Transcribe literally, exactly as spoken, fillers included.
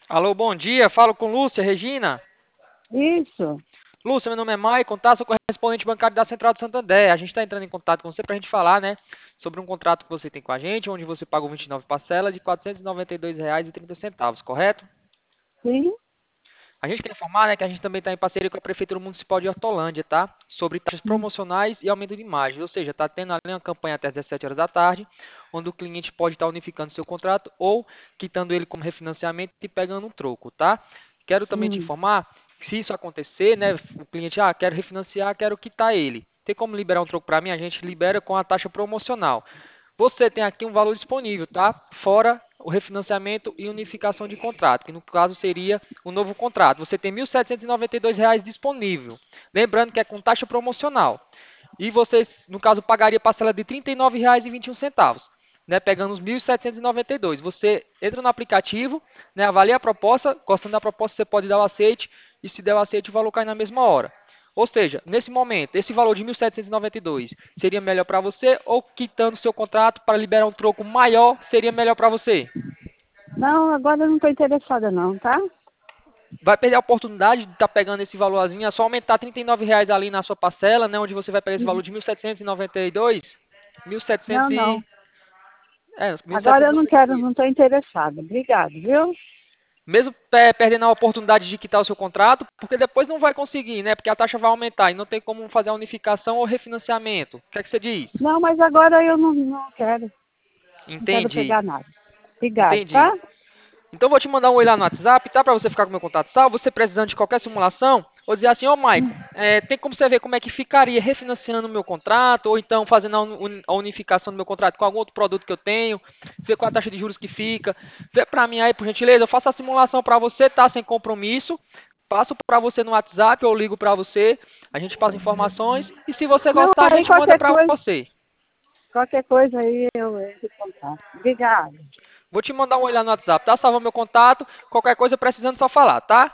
Alô, bom dia. Falo com Lúcia, Regina. Isso. Lúcia, meu nome é Maicon, tá? Sou correspondente bancário da Central de Santander. A gente está entrando em contato com você para a gente falar, né, sobre um contrato que você tem com a gente, onde você pagou vinte e nove parcelas de quatrocentos e noventa e dois reais e trinta centavos, correto? Sim. A gente quer informar, né, que a gente também está em parceria com a Prefeitura Municipal de Hortolândia, tá? Sobre taxas Hum, promocionais e aumento de margem. Ou seja, está tendo ali uma campanha até às dezessete horas da tarde, onde o cliente pode estar unificando seu contrato ou quitando ele como refinanciamento e pegando um troco, tá? Quero também te hum. informar que se isso acontecer, né, o cliente, ah, quero refinanciar, quero quitar ele. Tem como liberar um troco para mim? A gente libera com a taxa promocional. Você tem aqui um valor disponível, tá? Fora o refinanciamento e unificação de contrato, que no caso seria o novo contrato. Você tem mil setecentos e noventa e dois reais disponível. Lembrando que é com taxa promocional. E você, no caso, pagaria parcela de trinta e nove reais e vinte e um centavos, né, pegando os mil setecentos e noventa e dois. Você entra no aplicativo, né, avalia a proposta, gostando da proposta você pode dar o aceite e se der o aceite o valor cai na mesma hora. Ou seja, nesse momento, esse valor de mil setecentos e noventa e dois seria melhor para você ou quitando seu contrato para liberar um troco maior seria melhor para você? Não, agora eu não estou interessada não, tá? Vai perder a oportunidade de estar pegando esse valorzinho, é só aumentar trinta e nove reais ali na sua parcela, né, onde você vai pegar esse valor de mil setecentos e noventa e dois, Não, mil e setecentos e não. noventa e dois, é, Agora eu não quero, mil setecentos e noventa e dois. não estou interessada. Obrigado, viu? Mesmo pe- perdendo a oportunidade de quitar o seu contrato, porque depois não vai conseguir, né? Porque a taxa vai aumentar e não tem como fazer a unificação ou refinanciamento. O que é que você diz? Não, mas agora eu não, não quero. Não quero Entendi, pegar nada. Obrigado, entendi. tá? Então eu vou te mandar um oi lá no WhatsApp, tá? Para você ficar com o meu contato salvo. Você precisando de qualquer simulação, ou dizer assim, ô Maicon, é, tem como você ver como é que ficaria refinanciando o meu contrato, ou então fazendo a uni- a unificação do meu contrato com algum outro produto que eu tenho, ver qual a taxa de juros que fica. Vê para mim aí, por gentileza, eu faço a simulação para você, tá? Sem compromisso. Passo para você no WhatsApp, eu ligo para você, a gente passa informações e se você Não, gostar, a aí gente manda qualquer para coisa, você. qualquer coisa aí eu entro em contato. Obrigado. Vou te mandar um oi lá no WhatsApp, tá? Salva meu contato, qualquer coisa precisando só falar, tá?